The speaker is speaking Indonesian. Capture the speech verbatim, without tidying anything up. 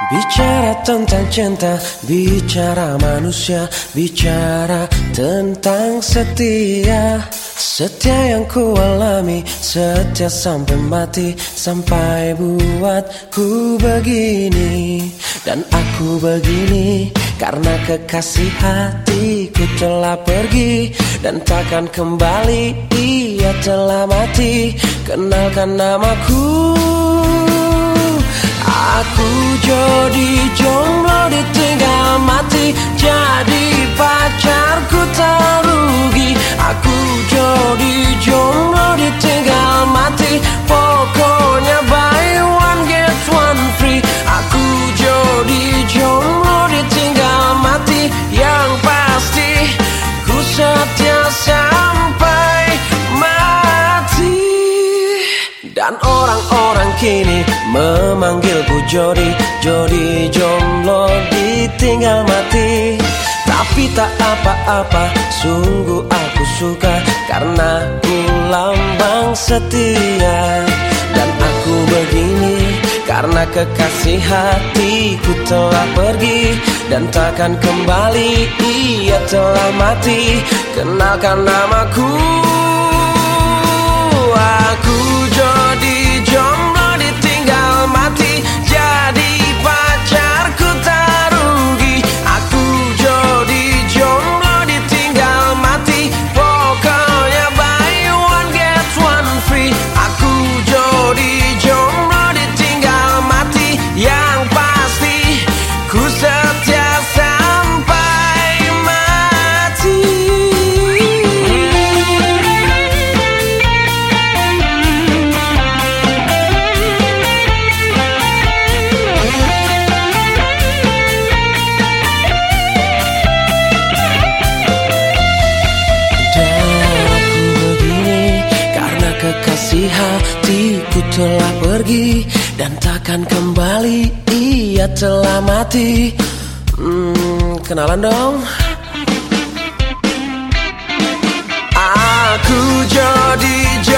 Bicara tentang cinta, bicara manusia, bicara tentang setia. Setia yang ku alami, setia sampai mati, sampai buatku begini. Dan aku begini karena kekasih hatiku telah pergi dan takkan kembali, ia telah mati. Kenalkan namaku. Aku jadi jomblo ditinggal mati, jadi pacarku tak rugi. Aku jadi jomblo ditinggal mati, pokoknya buy one get one free. Aku jadi jomblo ditinggal mati, yang pasti ku setia sampai mati. Dan orang-orang kini memanggilku Jody, Jody jomblo ditinggal mati. Tapi tak apa-apa, sungguh aku suka, karena ku lambang setia. Dan aku begini karena kekasih hatiku telah pergi dan takkan kembali, ia telah mati. Kenalkan namaku. Aku jadi jomblo ditinggal mati, jadi pacarku tak rugi. Aku jadi jomblo ditinggal mati, pokoknya buy one get one free. Aku jadi jomblo ditinggal mati, yang pasti ku setia sampai mati. Kekasih hatiku telah pergi dan takkan kembali, ia telah mati. Hmm, kenalan dong. Aku jadi